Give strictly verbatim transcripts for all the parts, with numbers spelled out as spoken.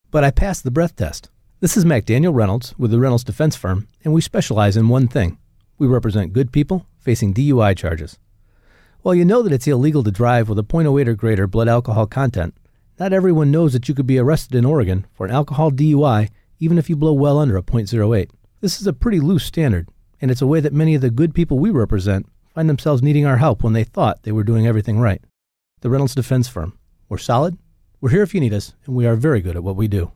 but I passed the breath test. This is McDaniel Reynolds with the Reynolds Defense Firm, and we specialize in one thing. We represent good people facing D U I charges. While you know that it's illegal to drive with a point oh eight or greater blood alcohol content, not everyone knows that you could be arrested in Oregon for an alcohol D U I even if you blow well under a point oh eight. This is a pretty loose standard, and it's a way that many of the good people we represent find themselves needing our help when they thought they were doing everything right. The Reynolds Defense Firm. We're solid, we're here if you need us, and we are very good at what we do.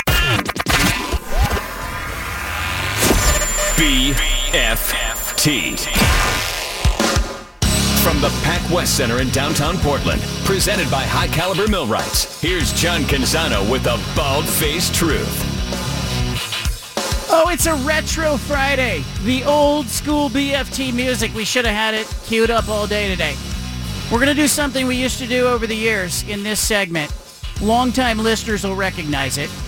B F T. From the Pac West Center in downtown Portland, presented by High Caliber Millwrights, here's John Canzano with the bald-faced truth. Oh, it's a Retro Friday. The old school B F T music. We should have had it queued up all day today. We're going to do something we used to do over the years in this segment. Longtime listeners will recognize it.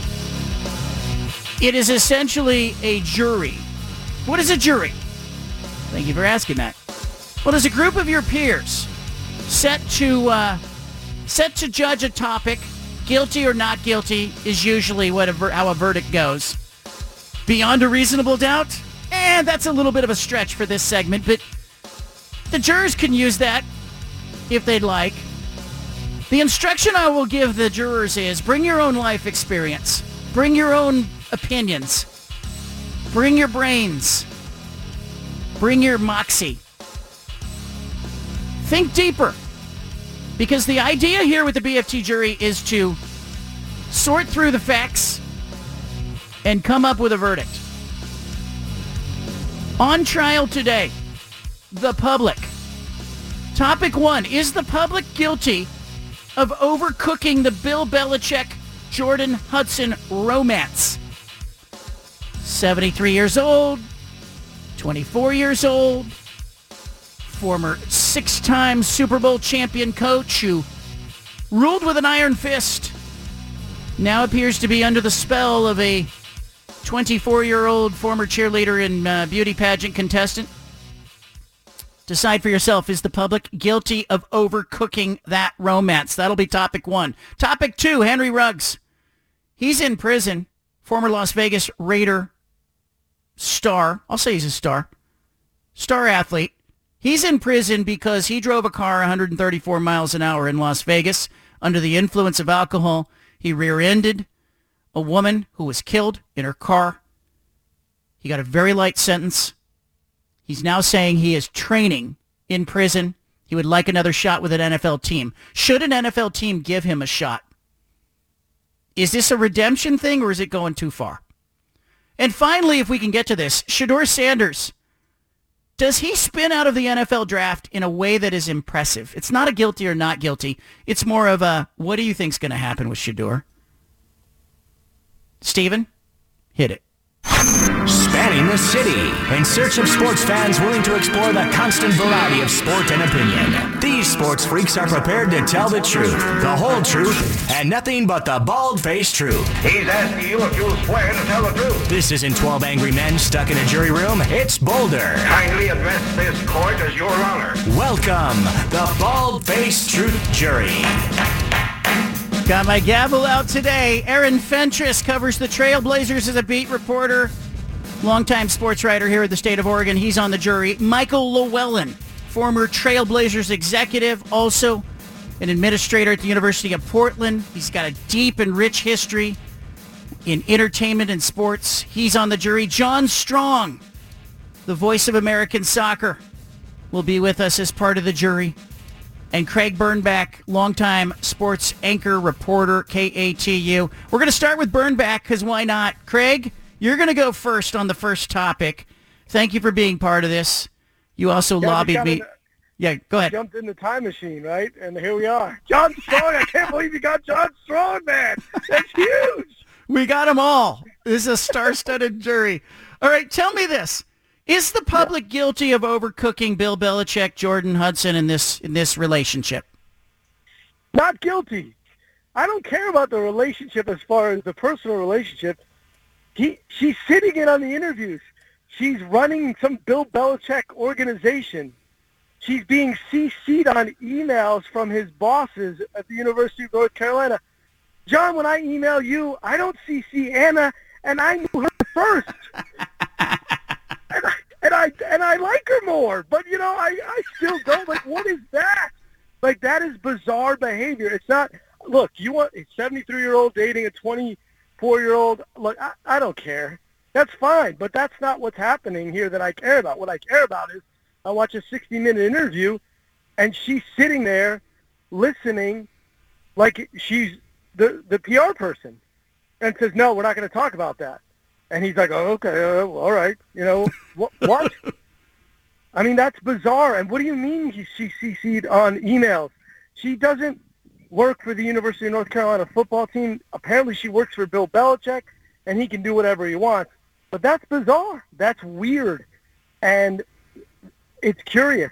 It is essentially a jury. What is a jury? Thank you for asking that. Well, as a group of your peers set to uh, set to judge a topic, guilty or not guilty is usually what a ver- how a verdict goes. Beyond a reasonable doubt? Eh, that's a little bit of a stretch for this segment, but the jurors can use that if they'd like. The instruction I will give the jurors is bring your own life experience. Bring your own opinions. Bring your brains. Bring your moxie. Think deeper. Because the idea here with the B F T jury is to sort through the facts and come up with a verdict. On trial today, the public. Topic one, is the public guilty of overcooking the Bill Belichick, Jordan Hudson romance? seventy-three years old, twenty-four years old, former six-time Super Bowl champion coach who ruled with an iron fist, now appears to be under the spell of a twenty-four-year-old former cheerleader and uh, beauty pageant contestant. Decide for yourself, is the public guilty of overcooking that romance? That'll be topic one. Topic two, Henry Ruggs. He's in prison, former Las Vegas Raider star. I'll say he's a star. Star athlete. He's in prison because he drove a car one hundred thirty-four miles an hour in Las Vegas under the influence of alcohol. He rear-ended a woman who was killed in her car. He got a very light sentence. He's now saying he is training in prison. He would like another shot with an N F L team. Should an N F L team give him a shot? Is this a redemption thing or is it going too far? And finally, if we can get to this, Shedeur Sanders. Does he spin out of the N F L draft in a way that is impressive? It's not a guilty or not guilty. It's more of a, what do you think's going to happen with Shedeur? Steven, hit it. Spanning the city in search of sports fans willing to explore the constant variety of sport and opinion. These sports freaks are prepared to tell the truth, the whole truth, and nothing but the bald-faced truth. He's asking you if you'll swear to tell the truth. This isn't twelve angry men stuck in a jury room. It's Boulder. Kindly address this court as your honor. Welcome, the bald-faced truth jury. Got my gavel out today. Aaron Fentress covers the Trailblazers as a beat reporter. Longtime sports writer here at the state of Oregon. He's on the jury. Michael Llewellyn, former Trailblazers executive, also an administrator at the University of Portland. He's got a deep and rich history in entertainment and sports. He's on the jury. John Strong, the voice of American soccer, will be with us as part of the jury. And Craig Birnbach, longtime sports anchor, reporter, K A T U. We're going to start with Birnbach, because why not? Craig, you're going to go first on the first topic. Thank you for being part of this. You also yeah, lobbied me. Yeah, go ahead. Jumped in the time machine, right? And here we are. John Strong, I can't believe you got John Strong, man. That's huge. We got them all. This is a star-studded jury. All right, tell me this. Is the public guilty of overcooking Bill Belichick, Jordan Hudson in this in this relationship? Not guilty. I don't care about the relationship as far as the personal relationship. He she's sitting in on the interviews. She's running some Bill Belichick organization. She's being C C'd on emails from his bosses at the University of North Carolina. John, when I email you, I don't C C Anna, and I knew her first. and, I, and I and I like her more, but, you know, I, I still don't. Like, what is that? Like, that is bizarre behavior. It's not, look, you want a seventy-three-year-old dating a twenty-four-year-old. Look, I, I don't care. That's fine, but that's not what's happening here that I care about. What I care about is I watch a sixty-minute interview, and she's sitting there listening like she's the, the P R person and says, no, we're not going to talk about that. And he's like, oh, okay, uh, all right. You know, what? what? I mean, that's bizarre. And what do you mean he, she C C'd on emails? She doesn't work for the University of North Carolina football team. Apparently she works for Bill Belichick, and he can do whatever he wants. But that's bizarre. That's weird. And it's curious.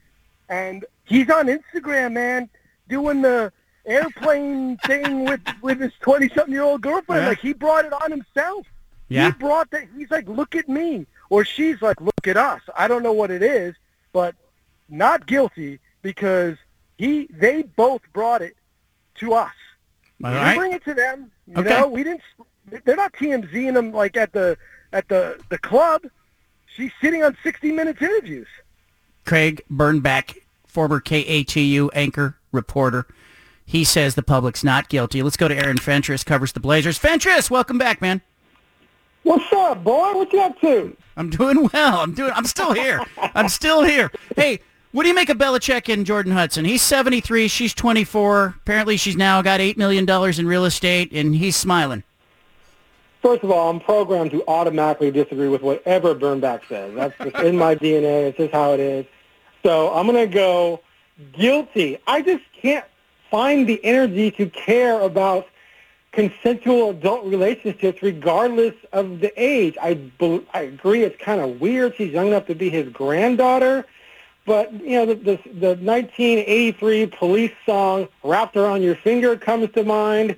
And he's on Instagram, man, doing the airplane thing with, with his twenty-something-year-old girlfriend. Yeah. Like, he brought it on himself. Yeah. He brought that. He's like, look at me. Or she's like, look at us. I don't know what it is, but not guilty because he they both brought it to us. All we right. didn't bring it to them. You Okay. know, we didn't. They're not TMZing them like at the at the, the club. She's sitting on sixty minutes interviews. Craig Bernbach, former K A T U anchor, reporter. He says the public's not guilty. Let's go to Aaron Fentress, covers the Blazers. Fentress, welcome back, man. What's up, boy? What you up to? I'm doing well. I'm doing. I'm still here. I'm still here. Hey, what do you make of Belichick and Jordan Hudson? He's seventy-three. She's twenty-four. Apparently, she's now got eight million dollars in real estate, and he's smiling. First of all, I'm programmed to automatically disagree with whatever Bernbach says. That's just in my D N A. It's just how it is. So I'm going to go guilty. I just can't find the energy to care about consensual adult relationships regardless of the age. I, be- I agree it's kind of weird. She's young enough to be his granddaughter. But, you know, the, the, the nineteen eighty-three Police song, Wrapped Around Your Finger, comes to mind.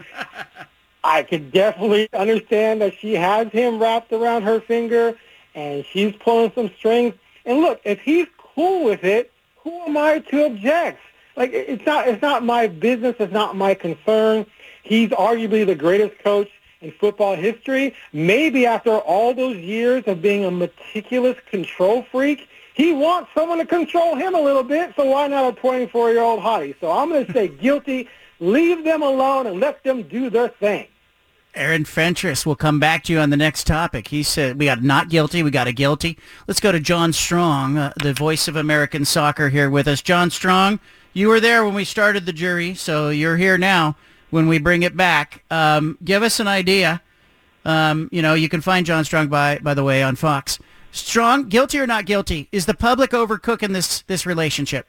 I could definitely understand that she has him wrapped around her finger and she's pulling some strings. And look, if he's cool with it, who am I to object? Like, it's not, it's not my business. It's not my concern. He's arguably the greatest coach in football history. Maybe after all those years of being a meticulous control freak, he wants someone to control him a little bit, so why not a twenty-four-year-old hottie? So I'm going to say guilty. Leave them alone and let them do their thing. Aaron Fentress will come back to you on the next topic. He said we got not guilty, we got a guilty. Let's go to John Strong, uh, the voice of American soccer, here with us. John Strong, you were there when we started the jury, so you're here now when we bring it back. Um, give us an idea. Um, you know, you can find John Strong, by by the way, on Fox. Strong, guilty or not guilty? Is the public overcooking this this relationship?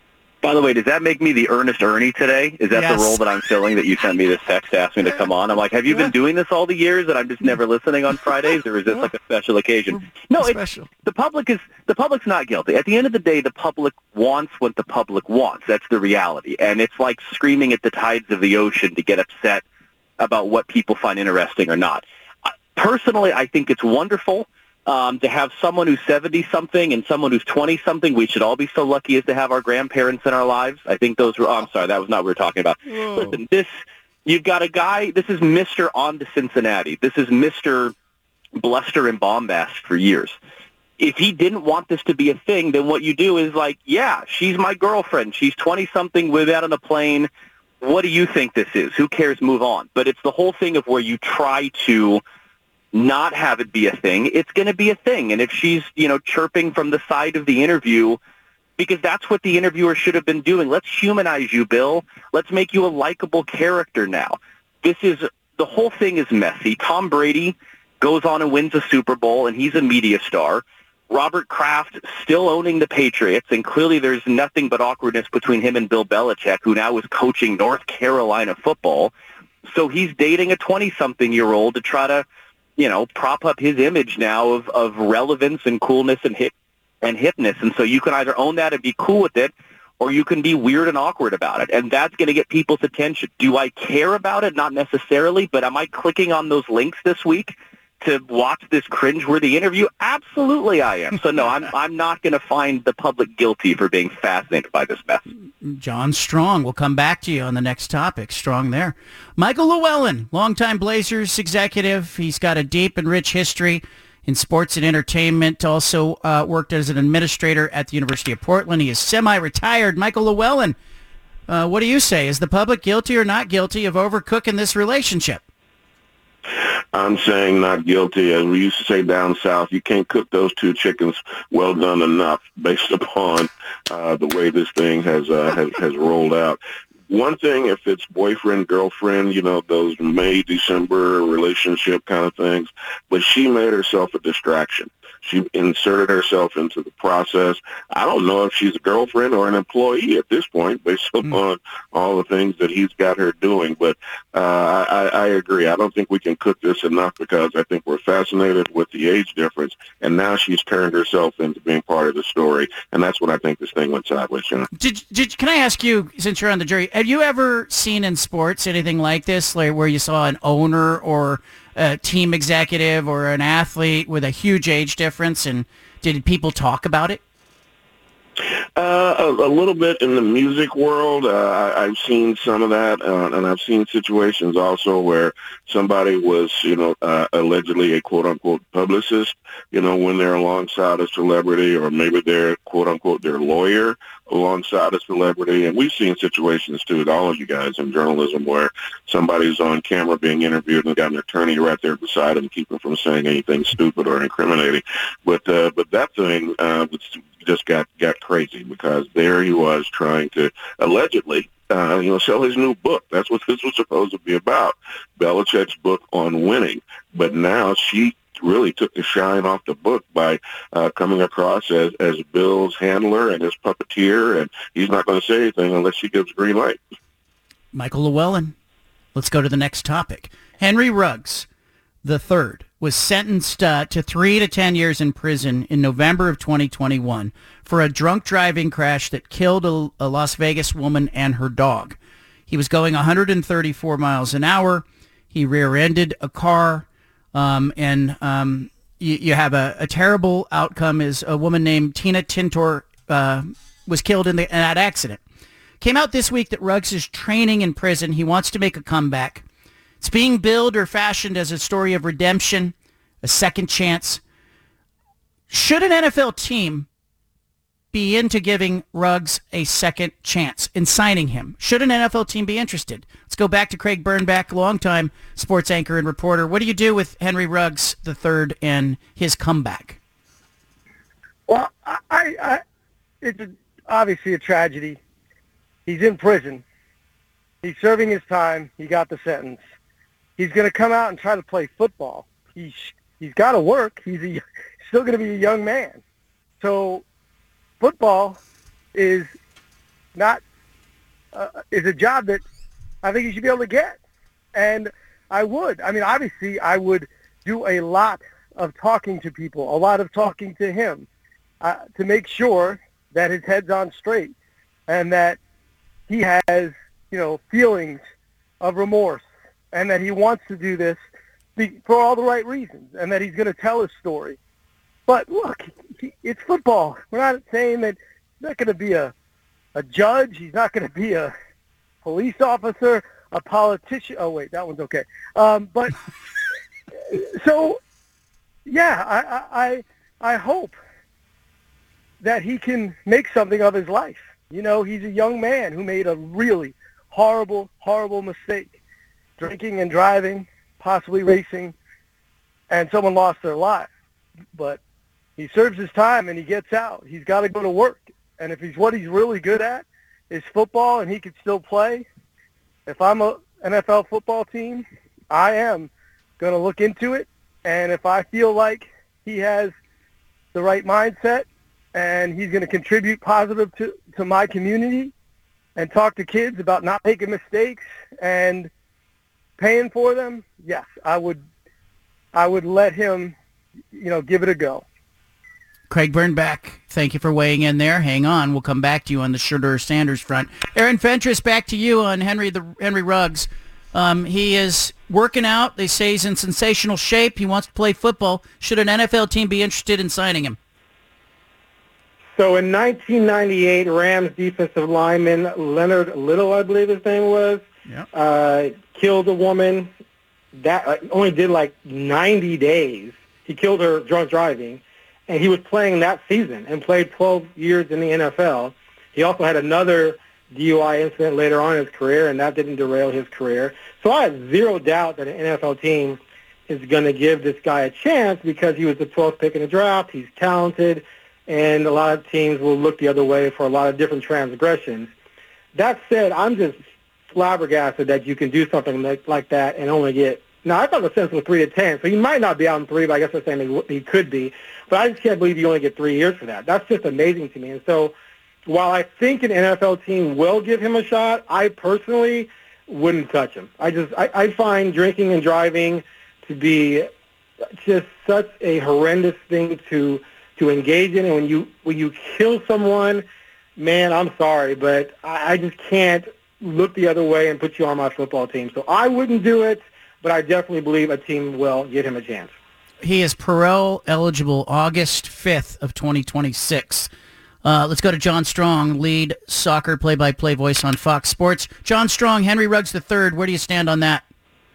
By the way, does that make me the Ernest Ernie today? Is that Yes. the role that I'm filling that you sent me this text to ask me to come on? I'm like, have you been doing this all the years and I'm just never listening on Fridays, or is this like a special occasion? No, it's, Special. the public is the public's not guilty. At the end of the day, the public wants what the public wants. That's the reality. And it's like screaming at the tides of the ocean to get upset about what people find interesting or not. Uh, Personally, I think it's wonderful. Um, to have someone who's seventy-something and someone who's twenty-something, we should all be so lucky as to have our grandparents in our lives. I think those were, oh, I'm sorry, that was not what we were talking about. Whoa. Listen, this, you've got a guy, this is Mister On to Cincinnati. This is Mister Bluster and Bombast for years. If he didn't want this to be a thing, then what you do is like, yeah, she's my girlfriend. She's twenty-something, we're out on a plane. What do you think this is? Who cares? Move on. But it's the whole thing of where you try to not have it be a thing. It's going to be a thing. And if she's, you know, chirping from the side of the interview, because that's what the interviewer should have been doing. Let's humanize you, Bill. Let's make you a likable character now. This is, the whole thing is messy. Tom Brady goes on and wins a Super Bowl, and he's a media star. Robert Kraft still owning the Patriots, and clearly there's nothing but awkwardness between him and Bill Belichick, who now is coaching North Carolina football. So he's dating a twenty-something-year-old to try to, you know, prop up his image now of, of relevance and coolness and hip and hipness. And so you can either own that and be cool with it, or you can be weird and awkward about it. And that's going to get people's attention. Do I care about it? Not necessarily, but am I clicking on those links this week to watch this cringeworthy interview? Absolutely I am. So, no, I'm I'm not going to find the public guilty for being fascinated by this mess. John Strong, we'll come back to you on the next topic. Strong there. Michael Llewellyn, longtime Blazers executive. He's got a deep and rich history in sports and entertainment. Also uh, worked as an administrator at the University of Portland. He is semi-retired. Michael Llewellyn, uh, what do you say? Is the public guilty or not guilty of overcooking this relationship? I'm saying not guilty. As we used to say down south, you can't cook those two chickens well done enough based upon uh, the way this thing has, uh, has has rolled out. One thing, if it's boyfriend, girlfriend, you know, those May, December relationship kind of things, but she made herself a distraction. She inserted herself into the process. I don't know if she's a girlfriend or an employee at this point, based upon mm. all the things that he's got her doing. But uh, I, I agree. I don't think we can cook this enough, because I think we're fascinated with the age difference, and now she's turned herself into being part of the story, and that's when I think this thing went sideways. You know? Did, did, can I ask you, since you're on the jury, have you ever seen in sports anything like this, like where you saw an owner or a team executive or an athlete with a huge age difference, and did people talk about it? Uh, a, a little bit in the music world. Uh, I, I've seen some of that, uh, and I've seen situations also where somebody was, you know, uh, allegedly a quote-unquote publicist, you know, when they're alongside a celebrity, or maybe they're quote-unquote their lawyer alongside a celebrity. And we've seen situations, too, all of you guys in journalism, where somebody's on camera being interviewed and got an attorney right there beside them, keep them from saying anything stupid or incriminating. But uh, but that thing uh, just got, got crazy, because there he was trying to allegedly Uh, you know, sell his new book. That's what this was supposed to be about, Belichick's book on winning. But now she really took the shine off the book by uh, coming across as, as Bill's handler and his puppeteer, and he's not going to say anything unless she gives green light. Michael Llewellyn. Let's go to the next topic. Henry Ruggs the third was sentenced uh, to three to ten years in prison in November of twenty twenty-one for a drunk driving crash that killed a, a Las Vegas woman and her dog. He was going one hundred thirty-four miles an hour. He rear-ended a car, um, and um, you, you have a, a terrible outcome. Is a woman named Tina Tintor uh, was killed in, the, in that accident. Came out this week that Ruggs is training in prison. He wants to make a comeback. It's being billed or fashioned as a story of redemption, a second chance. Should an N F L team be into giving Ruggs a second chance in signing him? Should an N F L team be interested? Let's go back to Craig Birnbach, longtime sports anchor and reporter. What do you do with Henry Ruggs the third and his comeback? Well, I, I, it's a, obviously a tragedy. He's in prison. He's serving his time. He got the sentence. He's going to come out and try to play football. He's he's got to work. He's a, still going to be a young man. So football is not uh, is a job that I think he should be able to get, and I would. I mean, obviously, I would do a lot of talking to people, a lot of talking to him, uh, to make sure that his head's on straight and that he has, you know, feelings of remorse, and that he wants to do this be, for all the right reasons, and that he's going to tell his story. But look, he, it's football. We're not saying that he's not going to be a, a judge. He's not going to be a police officer, a politician. Oh, wait, that one's okay. Um, but so, yeah, I, I, I hope that he can make something of his life. You know, he's a young man who made a really horrible, horrible mistake, drinking and driving, possibly racing, and someone lost their life. But he serves his time and he gets out. He's got to go to work. And if he's what he's really good at is football and he could still play, if I'm a N F L football team, I am going to look into it. And if I feel like he has the right mindset and he's going to contribute positive to, to my community and talk to kids about not making mistakes and paying for them, yes, I would I would let him, you know, give it a go. Craig Birnbach, thank you for weighing in there. Hang on, we'll come back to you on the Shedeur Sanders front. Aaron Fentress, back to you on Henry the Henry Ruggs. Um, he is working out. They say he's in sensational shape. He wants to play football. Should an N F L team be interested in signing him? So in nineteen ninety-eight, Rams defensive lineman Leonard Little, I believe his name was, Yep. uh, killed a woman. That uh, only did like ninety days. He killed her drunk driving, and he was playing that season and played twelve years in the N F L. He also had another D U I incident later on in his career, and that didn't derail his career. So I have zero doubt that an N F L team is going to give this guy a chance because he was the twelfth pick in the draft. He's talented, and a lot of teams will look the other way for a lot of different transgressions. That said, I'm just flabbergasted that you can do something like, like that and only get – now, I thought the sentence was three to ten, so he might not be out in three, but I guess they're saying he, he could be. But I just can't believe you only get three years for that. That's just amazing to me. And so while I think an N F L team will give him a shot, I personally wouldn't touch him. I just I, I find drinking and driving to be just such a horrendous thing to to engage in. And when you when you kill someone, man, I'm sorry, but I, I just can't look the other way and put you on my football team. So I wouldn't do it, but I definitely believe a team will give him a chance. He is parole eligible August fifth of twenty twenty-six. Uh, let's go to John Strong, lead soccer play-by-play voice on Fox Sports. John Strong, Henry Ruggs the third, where do you stand on that?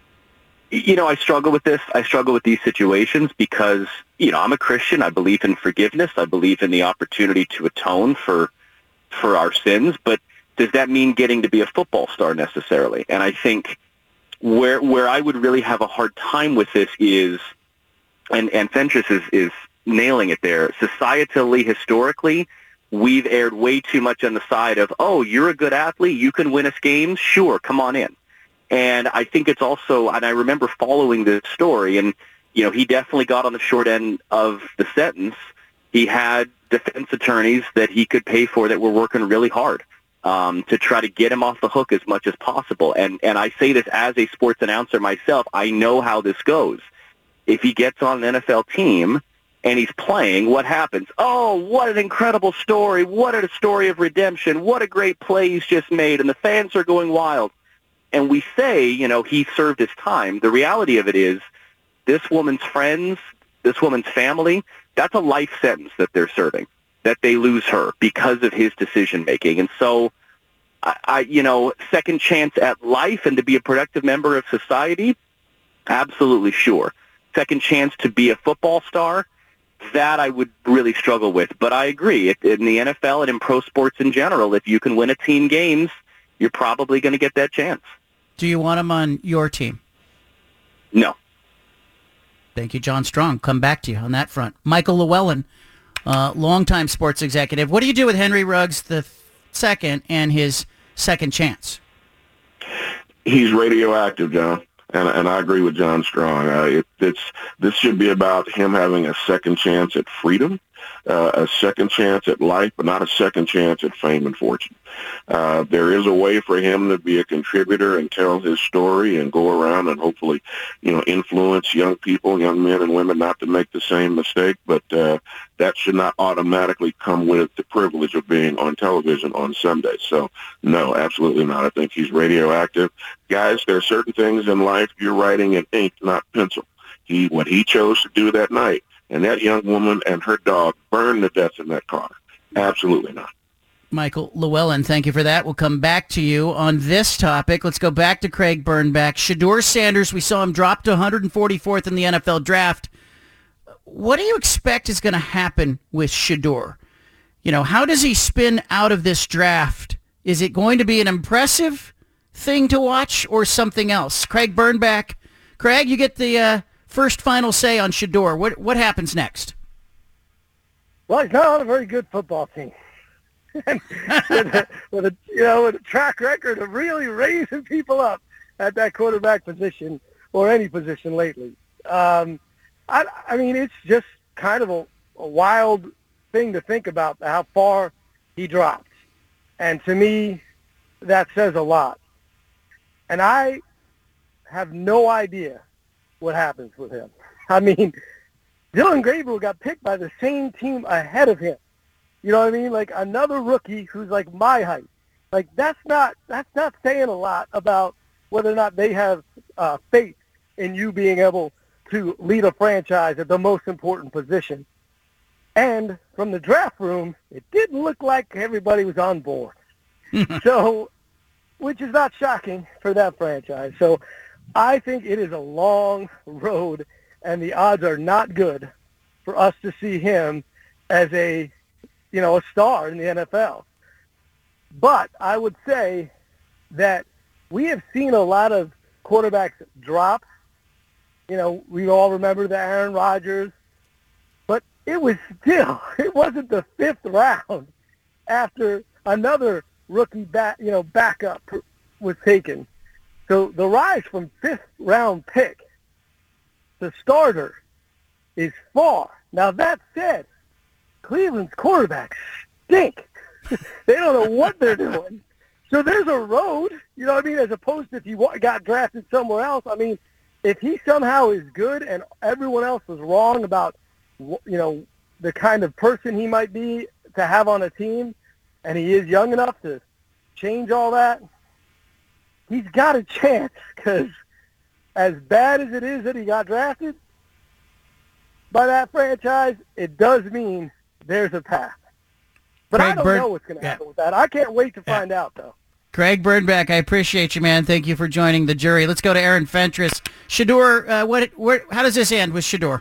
You know, I struggle with this. I struggle with these situations because, you know, I'm a Christian. I believe in forgiveness. I believe in the opportunity to atone for for our sins. But does that mean getting to be a football star necessarily? And I think where where I would really have a hard time with this is, and, and Fentress is, is nailing it there, societally, historically, we've aired way too much on the side of, oh, you're a good athlete, you can win us games, sure, come on in. And I think it's also, and I remember following this story, and, you know, he definitely got on the short end of the sentence. He had defense attorneys that he could pay for that were working really hard um, to try to get him off the hook as much as possible. And, and I say this as a sports announcer myself. I know how this goes. If he gets on an N F L team and he's playing, what happens? Oh, what an incredible story. What a story of redemption. What a great play he's just made. And the fans are going wild. And we say, you know, he served his time. The reality of it is this woman's friends, this woman's family, that's a life sentence that they're serving, that they lose her because of his decision-making. And so, I, I you know, second chance at life and to be a productive member of society, absolutely sure. Second chance to be a football star, that I would really struggle with. But I agree. If, in the N F L and in pro sports in general, if you can win a team games, you're probably going to get that chance. Do you want him on your team? No. Thank you, John Strong. Come back to you on that front. Michael Llewellyn, uh, longtime sports executive. What do you do with Henry Ruggs the second and his second chance? He's radioactive, John. And, and I agree with John Strong. Uh, it, it's this should be about him having a second chance at freedom, uh, a second chance at life, but not a second chance at fame and fortune. Uh, there is a way for him to be a contributor and tell his story and go around and hopefully, you know, influence young people, young men and women not to make the same mistake. But uh, that should not automatically come with the privilege of being on television on Sunday. So, no, absolutely not. I think he's radioactive. Guys, there are certain things in life you're writing in ink, not pencil. He, what he chose to do that night, and that young woman and her dog burned to death in that car. Absolutely not. Michael Llewellyn, thank you for that. We'll come back to you on this topic. Let's go back to Craig Birnbach. Shedeur Sanders, we saw him drop to one hundred forty-fourth in the N F L draft. What do you expect is going to happen with Shedeur? You know, how does he spin out of this draft? Is it going to be an impressive thing to watch or something else? Craig Birnbach. Craig, you get the uh, first final say on Shedeur. What, what happens next? Well, he's not on a very good football team. with, a, with a you know with a track record of really raising people up at that quarterback position or any position lately. Um, I, I mean, it's just kind of a, a wild thing to think about how far he dropped, and to me, that says a lot. And I have no idea what happens with him. I mean, Dylan Gabriel got picked by the same team ahead of him. You know what I mean? Like another rookie who's like my height. Like that's not that's not saying a lot about whether or not they have uh, faith in you being able to lead a franchise at the most important position. And from the draft room, it didn't look like everybody was on board. So, which is not shocking for that franchise. So I think it is a long road, and the odds are not good for us to see him as a, you know, a star in the N F L. But I would say that we have seen a lot of quarterbacks drop. You know, we all remember the Aaron Rodgers, but it was still, it wasn't the fifth round after another rookie back, you know, backup was taken. So the rise from fifth round pick to starter is far. Now that said, Cleveland's quarterbacks stink. They don't know what they're doing. So there's a road, you know what I mean, as opposed to if you got drafted somewhere else. I mean, if he somehow is good and everyone else was wrong about, you know, the kind of person he might be to have on a team, and he is young enough to change all that, he's got a chance, because as bad as it is that he got drafted by that franchise, it does mean there's a path. But Craig I don't Bird- know what's going to yeah. happen with that. I can't wait to Yeah. find out, though. Craig Birnbach, I appreciate you, man. Thank you for joining the jury. Let's go to Aaron Fentress. Shedeur, uh, what? Where, how does this end with Shedeur?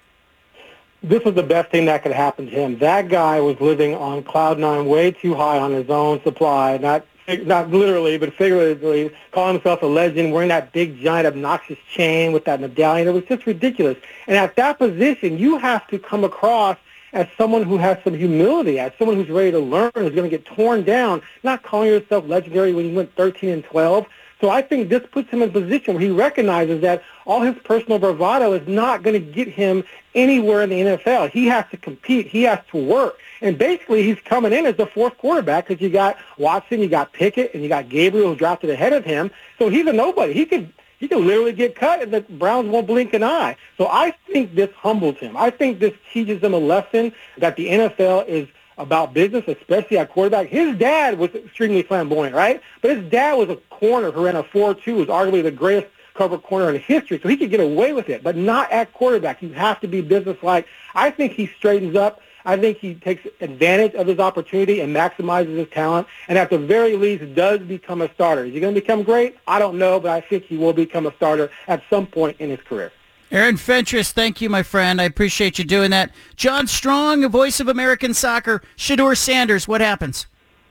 This was the best thing that could happen to him. That guy was living on cloud nine, way too high on his own supply, not not literally, but figuratively, calling himself a legend, wearing that big, giant, obnoxious chain with that medallion. It was just ridiculous. And at that position, you have to come across as someone who has some humility, as someone who's ready to learn, who's going to get torn down, not calling yourself legendary when you went thirteen and twelve. So I think this puts him in a position where he recognizes that all his personal bravado is not going to get him anywhere in the N F L. He has to compete. He has to work. And basically he's coming in as the fourth quarterback because you got Watson, you got Pickett, and you got Gabriel who drafted ahead of him. So he's a nobody. He could he could literally get cut and the Browns won't blink an eye. So I think this humbles him. I think this teaches him a lesson that the N F L is about business, especially at quarterback. His dad was extremely flamboyant, right? But his dad was a corner who ran a four two, was arguably the greatest cover corner in history, so he could get away with it, but not at quarterback. You have to be businesslike. I think he straightens up. I think he takes advantage of his opportunity and maximizes his talent, and at the very least does become a starter. Is he going to become great? I don't know, but I think he will become a starter at some point in his career. Aaron Fentress, thank you, my friend. I appreciate you doing that. John Strong, voice of American soccer. Shedeur Sanders, what happens?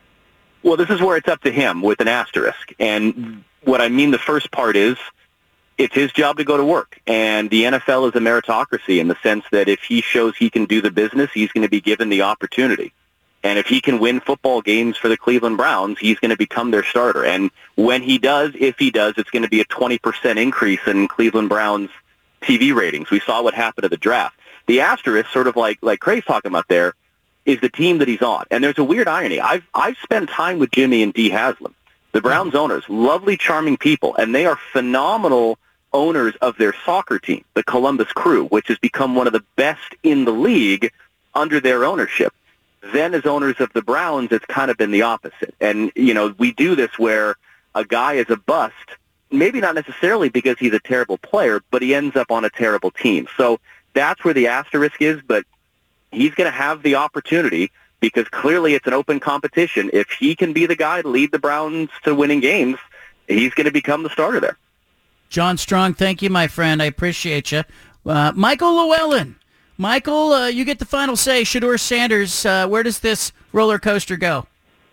Well, this is where it's up to him with an asterisk. And what I mean, the first part is it's his job to go to work. And the N F L is a meritocracy in the sense that if he shows he can do the business, he's going to be given the opportunity. And if he can win football games for the Cleveland Browns, he's going to become their starter. And when he does, if he does, it's going to be a twenty percent increase in Cleveland Browns T V ratings. We saw what happened at the draft. The asterisk, sort of like like Craig's talking about there, is the team that he's on. And there's a weird irony. I've I've spent time with Jimmy and Dee Haslam, the Browns owners, lovely, charming people, and they are phenomenal owners of their soccer team, the Columbus Crew, which has become one of the best in the league under their ownership. Then as owners of the Browns, it's kind of been the opposite. And, you know, we do this where a guy is a bust, maybe not necessarily because he's a terrible player, but he ends up on a terrible team. So that's where the asterisk is, but he's going to have the opportunity because clearly it's an open competition. If he can be the guy to lead the Browns to winning games, he's going to become the starter there. John Strong, thank you, my friend. I appreciate you. Uh, Michael Llewellyn. Michael, uh, you get the final say. Shedeur Sanders, uh, where does this roller coaster go?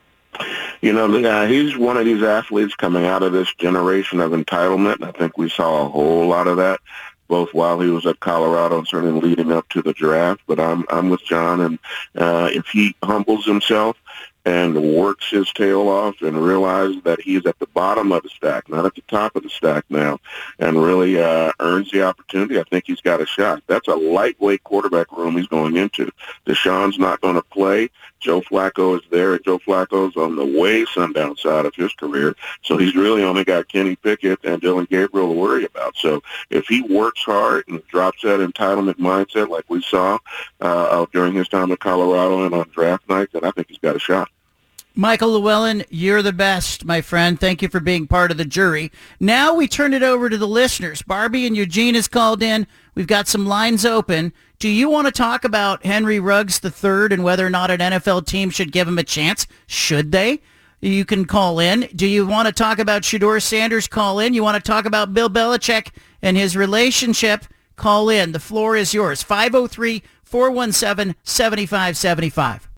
You know, uh, he's one of these athletes coming out of this generation of entitlement. I think we saw a whole lot of that, both while he was at Colorado and certainly leading up to the draft. But I'm I'm with John, and uh, if he humbles himself and works his tail off and realizes that he's at the bottom of the stack, not at the top of the stack now, and really uh, earns the opportunity, I think he's got a shot. That's a lightweight quarterback room he's going into. Deshaun's not going to play. Joe Flacco is there, and Joe Flacco's on the way sundown side of his career, so he's really only got Kenny Pickett and Dylan Gabriel to worry about. So if he works hard and drops that entitlement mindset like we saw uh, during his time at Colorado and on draft night, then I think he's got a shot. Michael Llewellyn, you're the best, my friend. Thank you for being part of the jury. Now we turn it over to the listeners. Barbie and Eugene has called in. We've got some lines open. Do you want to talk about Henry Ruggs the third and whether or not an N F L team should give him a chance? Should they? You can call in. Do you want to talk about Shedeur Sanders? Call in. You want to talk about Bill Belichick and his relationship? Call in. The floor is yours. five oh three, four one seven, seven five seven five.